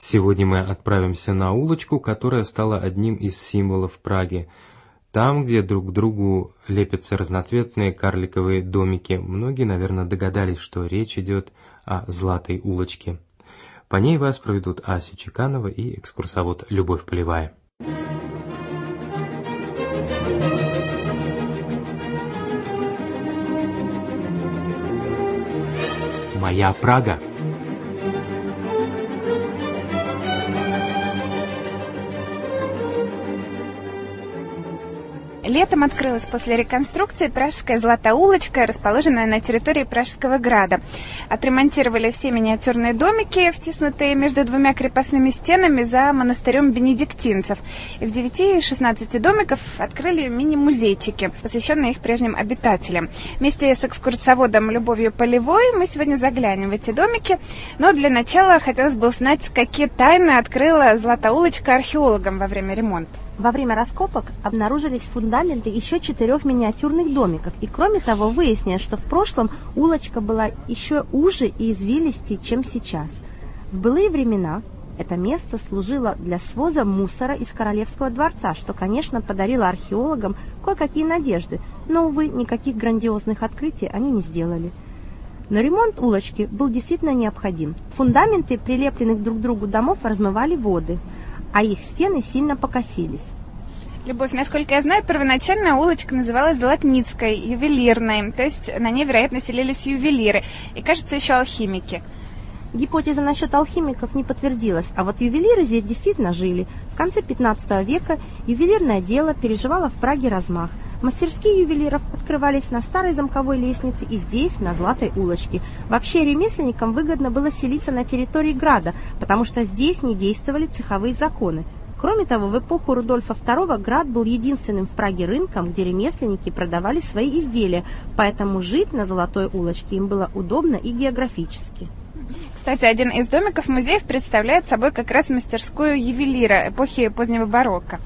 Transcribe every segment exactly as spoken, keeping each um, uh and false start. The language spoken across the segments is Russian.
Сегодня мы отправимся на улочку, которая стала одним из символов Праги. Там, где друг к другу лепятся разноцветные карликовые домики, многие, наверное, догадались, что речь идет о Златой улочке. По ней вас проведут Ася Чеканова и экскурсовод Любовь Полевая. Моя Прага. Летом открылась после реконструкции Пражская Златая улочка, расположенная на территории Пражского града. Отремонтировали все миниатюрные домики, втиснутые между двумя крепостными стенами за монастырем бенедиктинцев. И в девяти из шестнадцати домиков открыли мини-музейчики, посвященные их прежним обитателям. Вместе с экскурсоводом Любовью Полевой мы сегодня заглянем в эти домики. Но для начала хотелось бы узнать, какие тайны открыла Златая улочка археологам во время ремонта. Во время раскопок обнаружились фундаменты еще четырех миниатюрных домиков. И кроме того, выяснилось, что в прошлом улочка была еще уже и извилистее, чем сейчас. В былые времена это место служило для своза мусора из Королевского дворца, что, конечно, подарило археологам кое-какие надежды, но, увы, никаких грандиозных открытий они не сделали. Но ремонт улочки был действительно необходим. Фундаменты прилепленных друг к другу домов размывали воды, а их стены сильно покосились. Любовь, насколько я знаю, первоначально улочка называлась Золотницкой, ювелирной, то есть на ней, вероятно, селились ювелиры и, кажется, еще алхимики. Гипотеза насчет алхимиков не подтвердилась, а вот ювелиры здесь действительно жили. В конце пятнадцатого века ювелирное дело переживало в Праге размах. Мастерские ювелиров открывались на старой замковой лестнице и здесь, на Златой улочке. Вообще ремесленникам выгодно было селиться на территории града, потому что здесь не действовали цеховые законы. Кроме того, в эпоху Рудольфа второго град был единственным в Праге рынком, где ремесленники продавали свои изделия, поэтому жить на Золотой улочке им было удобно и географически. Кстати, один из домиков музеев представляет собой как раз мастерскую ювелира эпохи позднего барокко.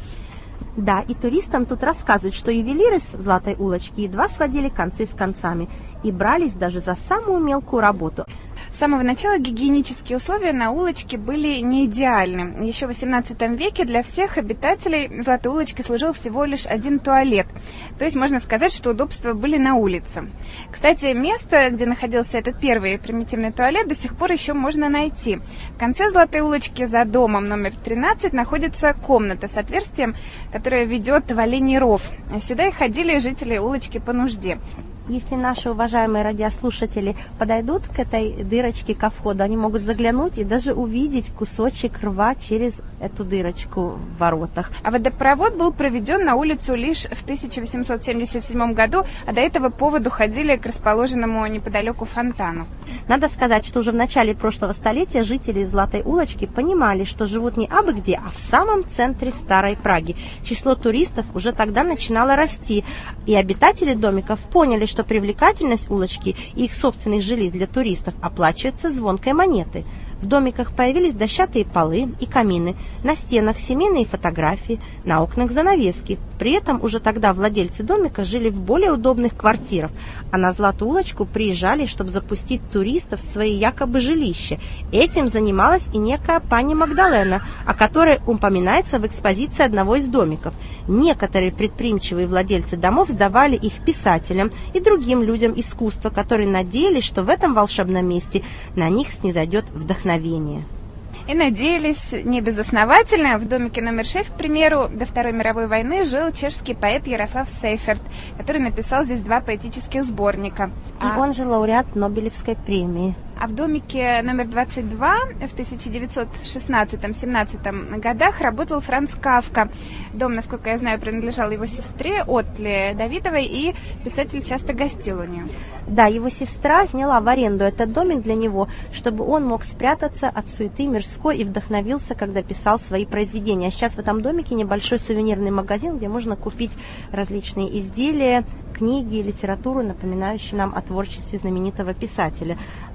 Да, и туристам тут рассказывают, что ювелиры с Златой улочки едва сводили концы с концами и брались даже за самую мелкую работу. С самого начала гигиенические условия на улочке были не идеальны. Еще в восемнадцатом веке для всех обитателей Златой улочки служил всего лишь один туалет. То есть можно сказать, что удобства были на улице. Кстати, место, где находился этот первый примитивный туалет, до сих пор еще можно найти. В конце Златой улочки за домом номер тринадцать находится комната с отверстием, которое ведет в Оленей ров. Сюда и ходили жители улочки по нужде. Если наши уважаемые радиослушатели подойдут к этой дырочке ко входу, они могут заглянуть и даже увидеть кусочек рва через эту дырочку в воротах. А водопровод был проведен на улицу лишь в тысяча восемьсот семьдесят седьмом году, а до этого по воду ходили к расположенному неподалеку фонтану. Надо сказать, что уже в начале прошлого столетия жители Златой улочки понимали, что живут не абы где, а в самом центре Старой Праги. Число туристов уже тогда начинало расти, и обитатели домиков поняли, что привлекательность улочки и их собственных жилищ для туристов оплачивается звонкой монетой. В домиках появились дощатые полы и камины, на стенах семейные фотографии, на окнах занавески. При этом уже тогда владельцы домика жили в более удобных квартирах, а на Златую улочку приезжали, чтобы запустить туристов в свои якобы жилища. Этим занималась и некая пани Магдалена, о которой упоминается в экспозиции одного из домиков. Некоторые предприимчивые владельцы домов сдавали их писателям и другим людям искусства, которые надеялись, что в этом волшебном месте на них снизойдет вдохновение. И надеялись не безосновательно. В домике номер шесть, к примеру, до Второй мировой войны жил чешский поэт Ярослав Сейферт, который написал здесь два поэтических сборника. И а... он же лауреат Нобелевской премии. А в домике номер двадцать два в тысяча девятьсот шестнадцатом-семнадцатом годах работал Франц Кафка. Дом, насколько я знаю, принадлежал его сестре Отле Давидовой, и писатель часто гостил у нее. Да, его сестра сняла в аренду этот домик для него, чтобы он мог спрятаться от суеты мирской и вдохновился, когда писал свои произведения. А сейчас в этом домике небольшой сувенирный магазин, где можно купить различные изделия, книги, литературу, напоминающие нам о творчестве знаменитого писателя.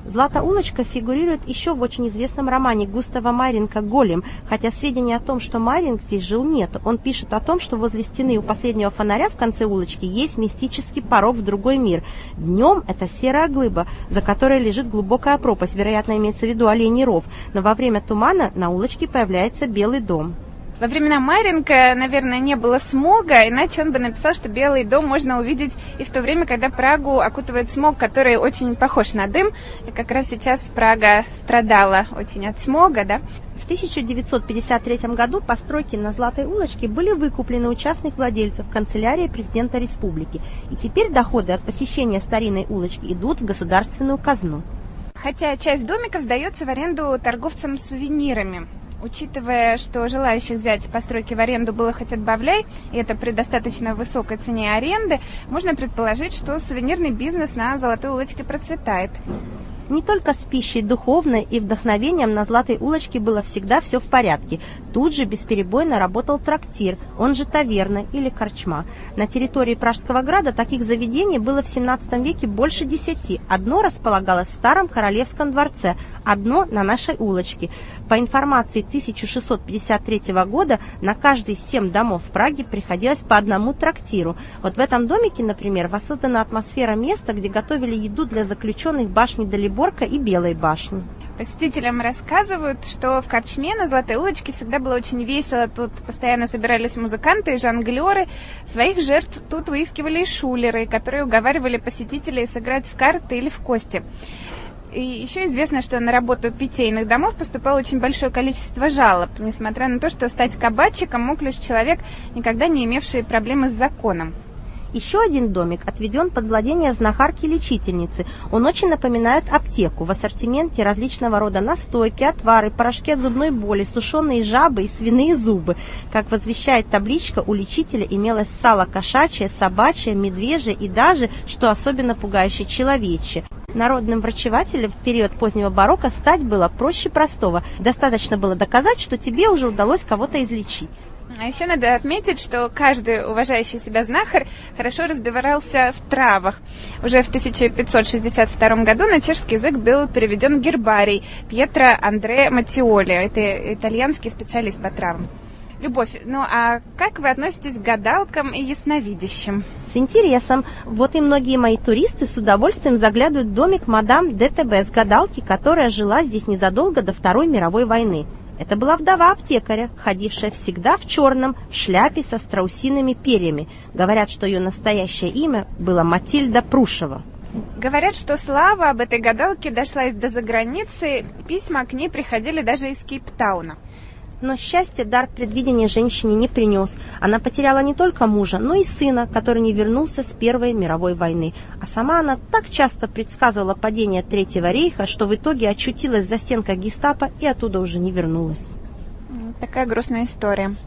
Злата-улочка фигурирует еще в очень известном романе Густава Майринга «Голем», хотя сведений о том, что Майринг здесь жил, нет. Он пишет о том, что возле стены у последнего фонаря в конце улочки есть мистический порог в другой мир. Днем это серая глыба, за которой лежит глубокая пропасть, вероятно, имеется в виду Оленей ров, но во время тумана на улочке появляется Белый дом. Во времена Майринга, наверное, не было смога, иначе он бы написал, что Белый дом можно увидеть и в то время, когда Прагу окутывает смог, который очень похож на дым. И как раз сейчас Прага страдала очень от смога, да? В тысяча девятьсот пятьдесят третьем году постройки на Златой улочке были выкуплены у частных владельцев канцелярии президента республики, и теперь доходы от посещения старинной улочки идут в государственную казну. Хотя часть домиков сдается в аренду торговцам сувенирами. Учитывая, что желающих взять постройки в аренду было хоть отбавляй, и это при достаточно высокой цене аренды, можно предположить, что сувенирный бизнес на Золотой улочке процветает. Не только с пищей духовной и вдохновением на Златой улочке было всегда все в порядке. Тут же бесперебойно работал трактир, он же таверна или корчма. На территории Пражского града таких заведений было в семнадцатом веке больше десяти. Одно располагалось в Старом Королевском дворце, одно на нашей улочке. По информации тысяча шестьсот пятьдесят третьего года на каждые семь домов в Праге приходилось по одному трактиру. Вот в этом домике, например, воссоздана атмосфера места, где готовили еду для заключенных башни Далиборка и Белой башни. Посетителям рассказывают, что в корчме на Золотой улочке всегда было очень весело. Тут постоянно собирались музыканты и жонглеры. Своих жертв тут выискивали и шулеры, которые уговаривали посетителей сыграть в карты или в кости. И еще известно, что на работу питейных домов поступало очень большое количество жалоб, несмотря на то, что стать кабачиком мог лишь человек, никогда не имевший проблемы с законом. Еще один домик отведен под владение знахарки-лечительницы. Он очень напоминает аптеку. В ассортименте различного рода настойки, отвары, порошки от зубной боли, сушеные жабы и свиные зубы. Как возвещает табличка, у лечителя имелось сало кошачье, собачье, медвежье и даже, что особенно пугающее, человечье. Народным врачевателем в период позднего барокко стать было проще простого. Достаточно было доказать, что тебе уже удалось кого-то излечить. А еще надо отметить, что каждый уважающий себя знахарь хорошо разбирался в травах. Уже в тысяча пятьсот шестьдесят втором году на чешский язык был переведен гербарий Пьетро Андре Матиоли. Это итальянский специалист по травам. Любовь, ну а как вы относитесь к гадалкам и ясновидящим? С интересом. Вот и многие мои туристы с удовольствием заглядывают в домик мадам ДТБ с гадалки, которая жила здесь незадолго до Второй мировой войны. Это была вдова аптекаря, ходившая всегда в черном, в шляпе со страусиными перьями. Говорят, что ее настоящее имя было Матильда Прушева. Говорят, что слава об этой гадалке дошла из-за границы, письма к ней приходили даже из Кейптауна. Но счастье дар предвидения женщине не принес. Она потеряла не только мужа, но и сына, который не вернулся с Первой мировой войны. А сама она так часто предсказывала падение Третьего рейха, что в итоге очутилась за стенкой гестапо и оттуда уже не вернулась. Такая грустная история.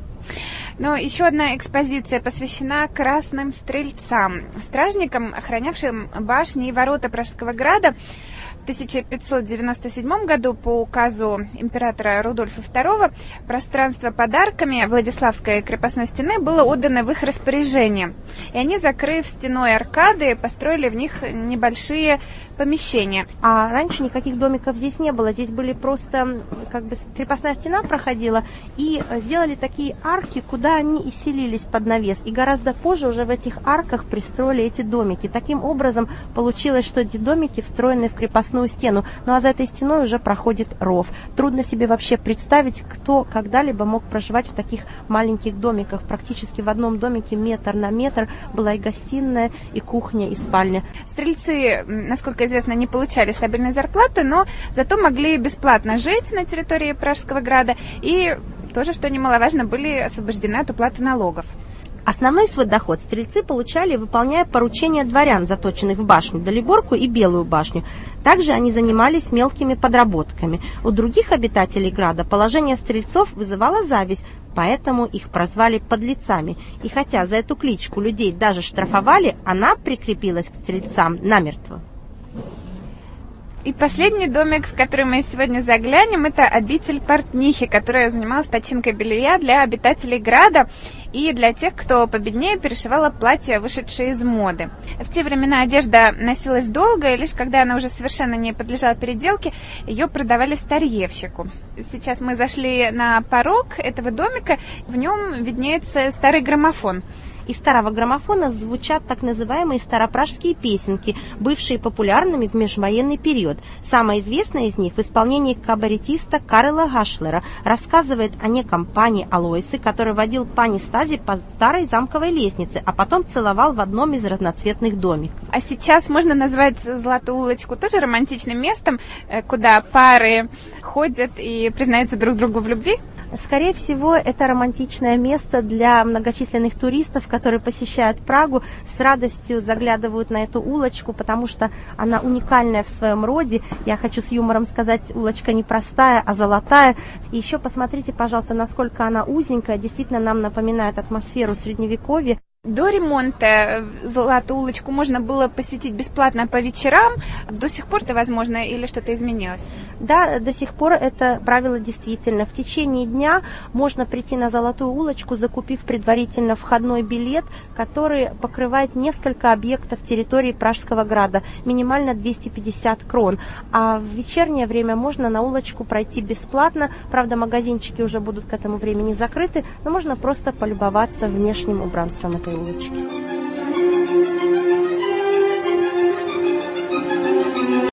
Но еще одна экспозиция посвящена красным стрельцам, стражникам, охранявшим башни и ворота Пражского града. В тысяча пятьсот девяносто седьмом году по указу императора Рудольфа второго пространство подарками Владиславской крепостной стены было отдано в их распоряжение. И они, закрыв стеной аркады, построили в них небольшие помещения. А раньше никаких домиков здесь не было. Здесь были просто, как бы, крепостная стена проходила, и сделали такие арки, куда они и селились под навес. И гораздо позже уже в этих арках пристроили эти домики. Таким образом получилось, что эти домики встроены в крепостную стену. Ну а за этой стеной уже проходит ров. Трудно себе вообще представить, кто когда-либо мог проживать в таких маленьких домиках. Практически в одном домике метр на метр была и гостиная, и кухня, и спальня. Стрельцы, насколько известно, не получали стабильной зарплаты, но зато могли бесплатно жить на территории Пражского града и тоже, что немаловажно, были освобождены от уплаты налогов. Основной свой доход стрельцы получали, выполняя поручения дворян, заточенных в башню Далиборку и Белую башню. Также они занимались мелкими подработками. У других обитателей града положение стрельцов вызывало зависть, поэтому их прозвали подлецами. И хотя за эту кличку людей даже штрафовали, она прикрепилась к стрельцам намертво. И последний домик, в который мы сегодня заглянем, это обитель портнихи, которая занималась починкой белья для обитателей Града и для тех, кто победнее перешивала платья, вышедшие из моды. В те времена одежда носилась долго, и лишь когда она уже совершенно не подлежала переделке, ее продавали старьевщику. Сейчас мы зашли на порог этого домика, в нем виднеется старый граммофон. Из старого граммофона звучат так называемые старопражские песенки, бывшие популярными в межвоенный период. Самая известная из них в исполнении кабаретиста Карла Гашлера рассказывает о неком пане Алойсе, который водил пани Стази по старой замковой лестнице, а потом целовал в одном из разноцветных домиков. А сейчас можно назвать Златую улочку тоже романтичным местом, куда пары ходят и признаются друг другу в любви? Скорее всего, это романтичное место для многочисленных туристов, которые посещают Прагу, с радостью заглядывают на эту улочку, потому что она уникальная в своем роде. Я хочу с юмором сказать, улочка не простая, а золотая. И еще посмотрите, пожалуйста, насколько она узенькая. Действительно, нам напоминает атмосферу Средневековья. До ремонта Златую улочку можно было посетить бесплатно по вечерам. До сих пор это возможно или что-то изменилось? Да, до сих пор это правило действительно. В течение дня можно прийти на Золотую улочку, закупив предварительно входной билет, который покрывает несколько объектов территории Пражского града, минимально двести пятьдесят крон. А в вечернее время можно на улочку пройти бесплатно. Правда, магазинчики уже будут к этому времени закрыты, но можно просто полюбоваться внешним убранством этой улочки.